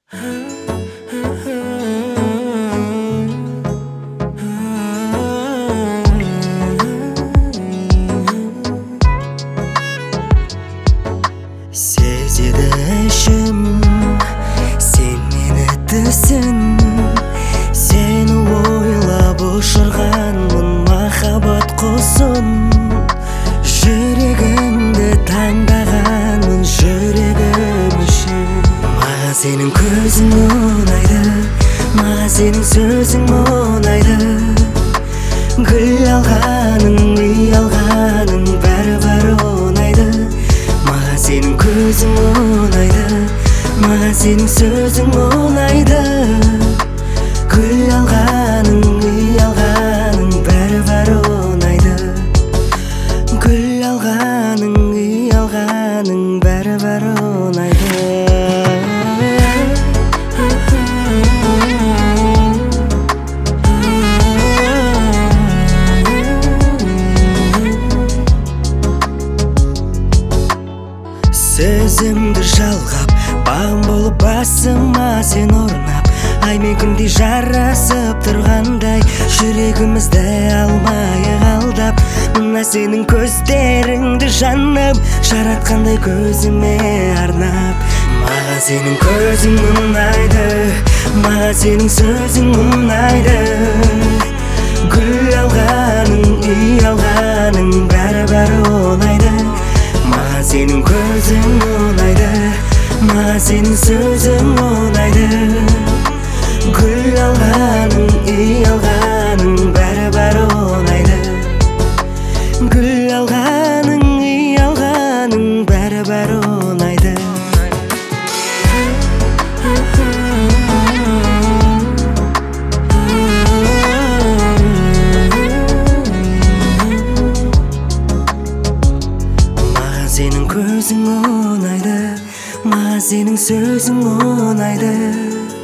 Сезеді ішім, сен мені түсін. Сені ойлап ұшырғанмын махаббат құсын. Жүрегімді таңдағанмын жүрегім үшін. Маған сенің көзің ұнайды, маған сенің сөзің ұнайды. Гүл алғаның, үй алғаның бәрі ұнайды. Маған сенің көзің ұнайды, маған сенің сөзің ұнайды. Гүл алғаның, үй алғаның бәрі ұнайды. Гүл алғаның, үй алғаның бәрі ұнайды. Сөзімді жалғап, бағым болып басыма сен орнап, ай мен күндей жарасып тұрғандай, жүрегімізді алмайық алдап. Мына сенің көздеріңді жанып, жаратқандай көзіме арнап. Маған сенің көзің ұнайды, маған сенің сөзің ұнайды. Гүл алғаның, үй алғаның бәрі ұнайды. Маған сенің көзің ұнайды, маған сенің сөзің ұнайды. Гүл алғаның, үй алғаның бәрі ұнайды. Гүл алғаның, үй алғаның бәрі ұнайды. Маған сенің көзің ұнайды, маған сенің сөзің ұнайды.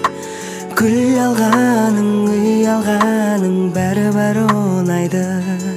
Гүл алғаның, үй алғаның бәрі ұнайды.